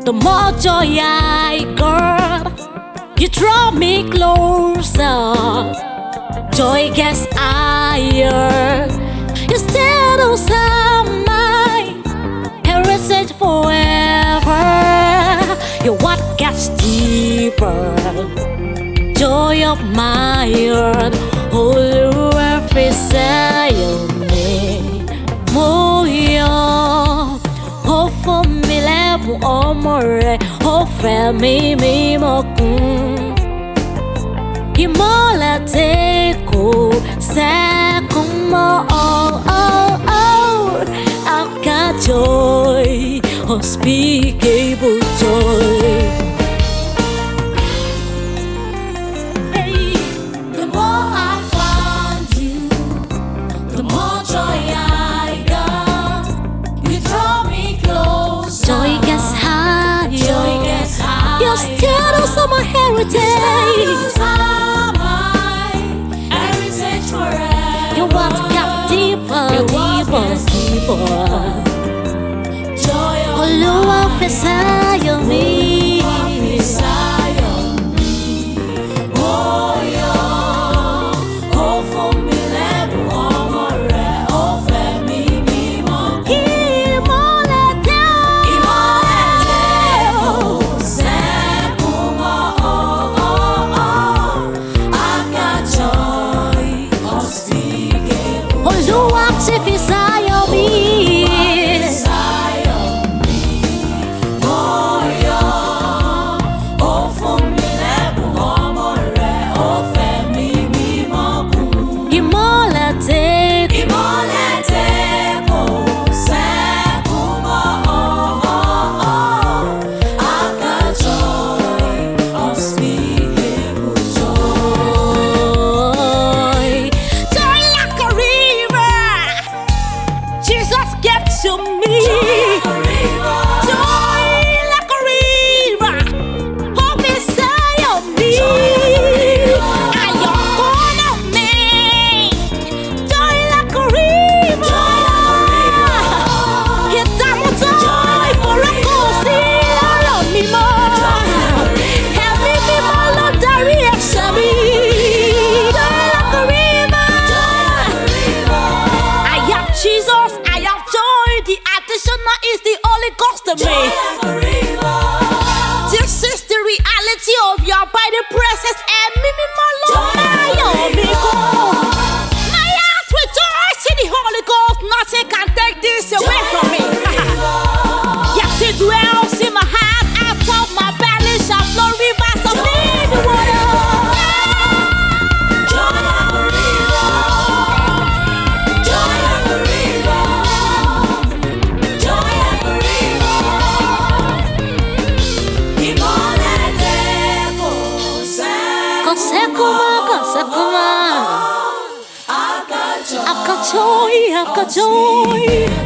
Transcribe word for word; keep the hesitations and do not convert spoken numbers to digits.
the more joy I got. You draw me closer, joy gets higher. You still don't sound my heritage forever. Your what gets deeper, joy of my heart. Holy earth is me. Moyo, hope for me level or more. Hope for me, me mokun. Imola teko, sekumo oh oh oh. I've got joy, unspeakable joy. You're still also my heritage. You want to get deeper, deeper, deeper. Olúwa fẹsẹ̀ mi. To me, joy like a river, hope inside of me. I am gonna make joy like a river. Hit time with joy for a cause, love me more. Help me be more love direction me. Joy like a river. I have Jesus, I have joy. The additional is the Holy Ghost to me. This is the reality of your body presence and me, me, my Lord, my me go. My heart rejoice in the Holy Ghost. Nothing can take this away from me. Yes, it dwells in my heart. Out of my belly shall flow rivers of living water. I've got joy, I've got joy.